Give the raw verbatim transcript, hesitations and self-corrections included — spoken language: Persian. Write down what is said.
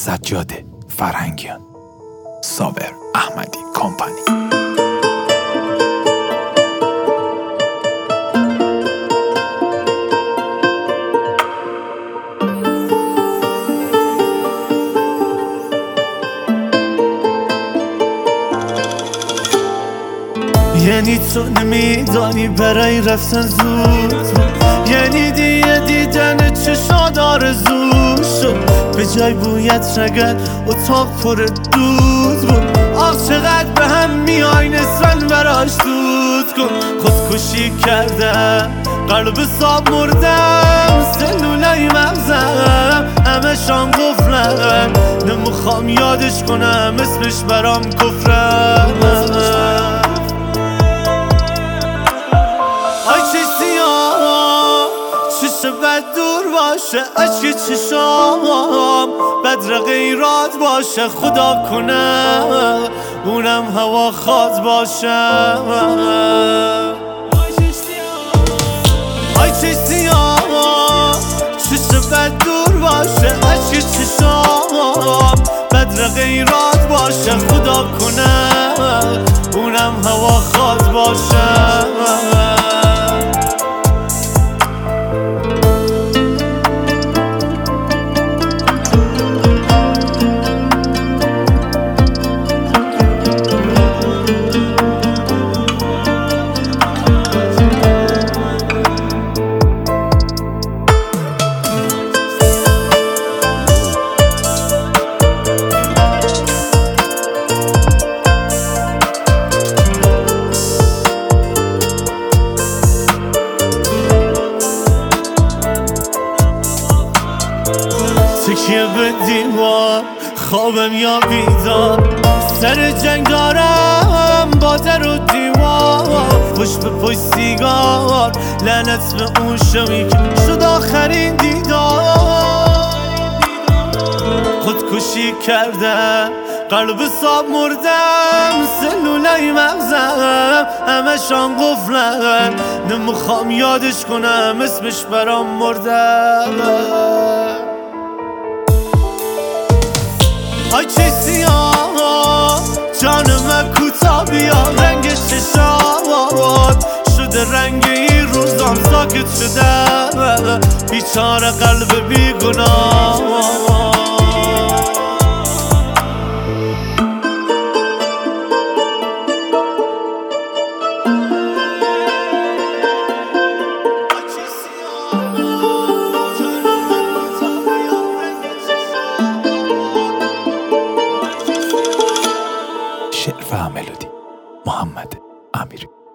سجاد فرهنگیان، صابر احمدی کمپانی. یعنی تو نمیدانی برای رفتن زود، یعنی دیگه دیدن چشاد آرزو شد، به جای بویت رگل اتاق پر دود بود. آخ چقدر به هم میای نسبن براش دود کن. خودکشی کردم، قلب صاب مردم، سلولای مغزم همه شان قفلم، نمیخوام یادش کنم اسمش برام کفرم. بد دور باشه اشک چشام، بدر غیرات باشه خدا کنه اونم هوا خواد باشه. آی چش سیاه چش بد دور باشه اشک چشام، بدر غیرات باشه خدا کنه اونم هوا خواد باشه. تکیه به دیوار خوابم یا بیدار، سر جنگ دارم با در و دیوار، پشت به پشت سیگار لعنت به اون شمی که شد آخرین دیدار. خودکشی کردم، قلب صاب مردم، سلولای مغزم همه شان قفلم، نمیخوام یادش کنم اسمش برام مردم. آی چه سیاه جان من کوتا بیا، رنگ چشات شده رنگ این روزام ساکت شده، بیچاره قلب بیگناه. شعر و ملودی محمد امیری.